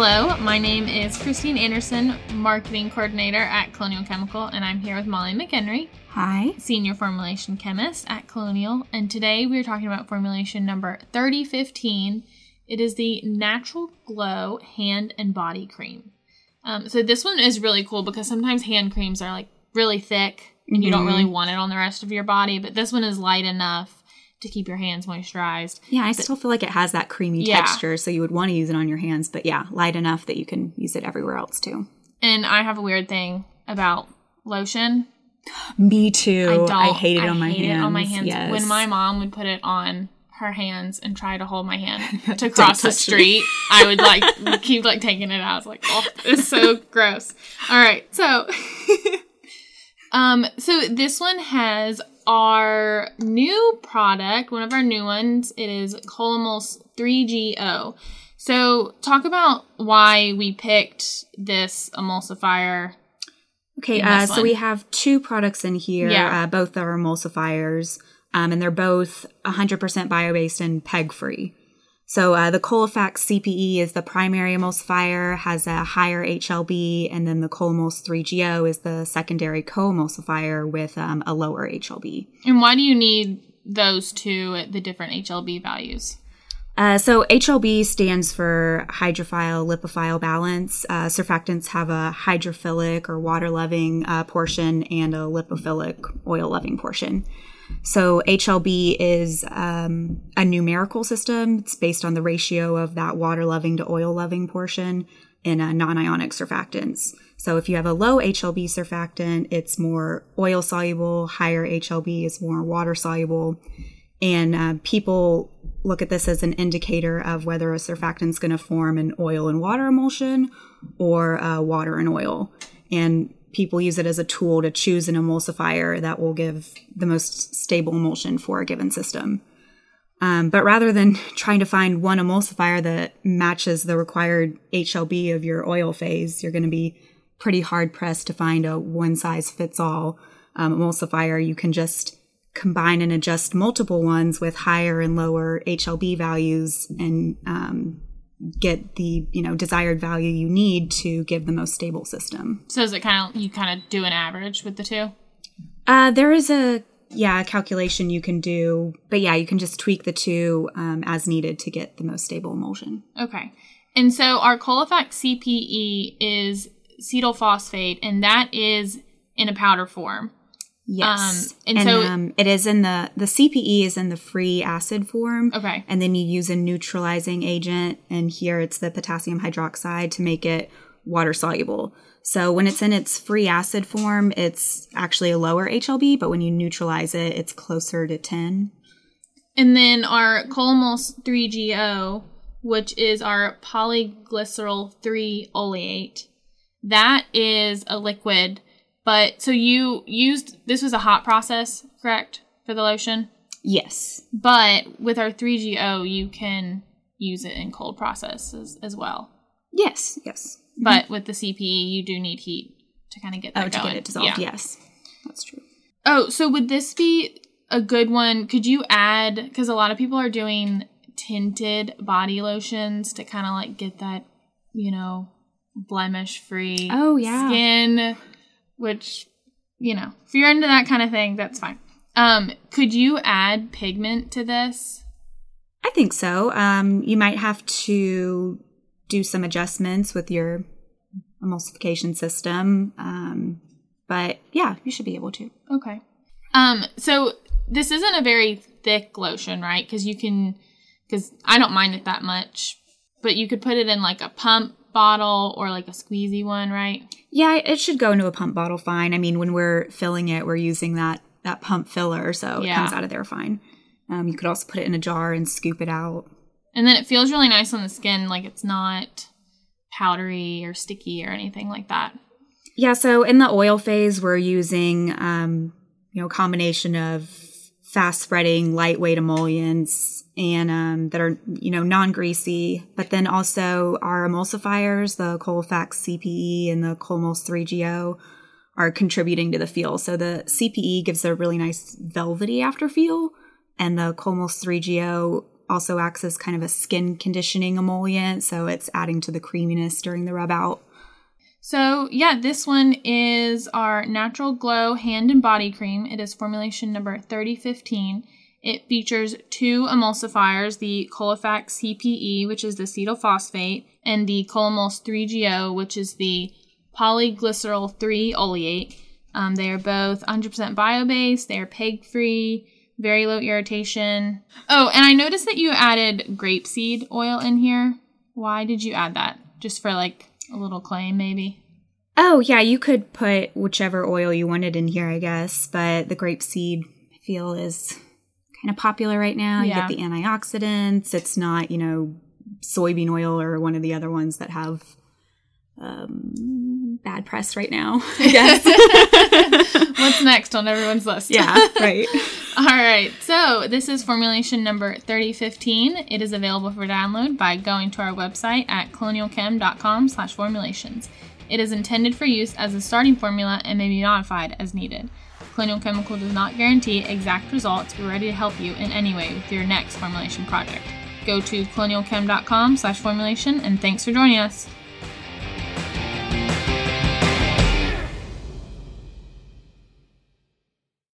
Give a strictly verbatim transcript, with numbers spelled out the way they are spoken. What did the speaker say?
Hello, my name is Christine Anderson, Marketing Coordinator at Colonial Chemical, and I'm here with Molly McHenry. Hi. Senior Formulation Chemist at Colonial, and today we're talking about formulation number thirty fifteen. It is the Natural Glow Hand and Body Cream. Um, so this one is really cool because sometimes hand creams are like really thick and mm-hmm. you don't really want it on the rest of your body, but this one is light enough to keep your hands moisturized. Yeah, I but, still feel like it has that creamy yeah. texture, so you would want to use it on your hands, but yeah, light enough that you can use it everywhere else too. And I have a weird thing about lotion. Me too. I don't. I hate it I on my hate hands. it on my hands. Yes. When my mom would put it on her hands and try to hold my hand to cross the street, I would like keep like taking it out. I was like, oh, it's so gross. All right, so um, so this one has our new product, one of our new ones. It is Colomos three G O. So talk about why we picked this emulsifier. Okay, uh, so we have two products in here. Yeah. Uh, both are emulsifiers, um, and they're both one hundred percent bio-based and P E G-free. So uh, the Colofax C P E is the primary emulsifier, has a higher H L B, and then the Colomos three G O is the secondary co-emulsifier with um, a lower H L B. And why do you need those two at the different H L B values? Uh, so H L B stands for hydrophile-lipophile balance. Uh, surfactants have a hydrophilic or water-loving uh, portion and a lipophilic oil-loving portion. So H L B is um, a numerical system. It's based on the ratio of that water-loving to oil-loving portion in uh, non-ionic surfactants. So if you have a low H L B surfactant, it's more oil-soluble. Higher H L B is more water-soluble. And uh, people look at this as an indicator of whether a surfactant is going to form an oil and water emulsion or uh, water and oil. And people use it as a tool to choose an emulsifier that will give the most stable emulsion for a given system. Um, but rather than trying to find one emulsifier that matches the required H L B of your oil phase, you're going to be pretty hard-pressed to find a one-size-fits-all um, emulsifier. You can just combine and adjust multiple ones with higher and lower H L B values and um, get the, you know, desired value you need to give the most stable system. So is it kind of, you kind of do an average with the two? Uh, there is a, yeah, a calculation you can do, but yeah, you can just tweak the two um, as needed to get the most stable emulsion. Okay. And so our Colofax C P E is cetyl phosphate, and that is in a powder form. Yes. Um, and, and so um, it is in the, the C P E is in the free acid form. Okay. And then you use a neutralizing agent. And here it's the potassium hydroxide to make it water soluble. So when it's in its free acid form, it's actually a lower H L B, but when you neutralize it, it's closer to ten. And then our Colomos three G O, which is our polyglycerol three oleate, that is a liquid. But so you used, this was a hot process, correct, for the lotion? Yes. But with our three G O, you can use it in cold processes as well. Yes, yes. But with the C P E, you do need heat to kind of get that oh, going. to get it dissolved, yeah. Yes. That's true. Oh, so would this be a good one? Could you add, because a lot of people are doing tinted body lotions to kind of like get that, you know, blemish-free oh, yeah. skin. Which, you know, if you're into that kind of thing, that's fine. Um, could you add pigment to this? I think so. Um, you might have to do some adjustments with your emulsification system. Um, but yeah, you should be able to. Okay. Um, so this isn't a very thick lotion, right? Because you can, because I don't mind it that much, but you could put it in like a pump bottle or like a squeezy one, right? Yeah, it should go into a pump bottle fine. I mean, when we're filling it, we're using that that pump filler, so yeah. it comes out of there fine. Um, you could also put it in a jar and scoop it out. And then it feels really nice on the skin, like it's not powdery or sticky or anything like that. Yeah, so in the oil phase, we're using, um, you know, a combination of fast-spreading, lightweight emollients and um, that are, you know, non-greasy. But then also our emulsifiers, the Colofax C P E and the Colomos three G O, are contributing to the feel. So the C P E gives a really nice velvety after feel, and the Colomos three G O also acts as kind of a skin conditioning emollient, so it's adding to the creaminess during the rub out. So, yeah, this one is our Natural Glow Hand and Body Cream. It is formulation number thirty fifteen. It features two emulsifiers, the Colofax C P E, which is the acetyl phosphate, and the Colomulse three G O, which is the polyglycerol three oleate. Um, they are both one hundred percent bio-based. They are peg-free, very low irritation. Oh, and I noticed that you added grapeseed oil in here. Why did you add that? Just for, like, a little claim, maybe? Oh, yeah, you could put whichever oil you wanted in here, I guess. But the grapeseed, I feel, is kind of popular right now. Yeah. You get the antioxidants. It's not, you know, soybean oil or one of the other ones that have um, bad press right now, I guess. What's next on everyone's list? Yeah, right. All right, so this is formulation number thirty fifteen. It is available for download by going to our website at colonialchem.com slash formulations. It is intended for use as a starting formula and may be modified as needed. Colonial Chemical does not guarantee exact results, but we're ready to help you in any way with your next formulation project. Go to colonialchem.com slash formulation, and thanks for joining us.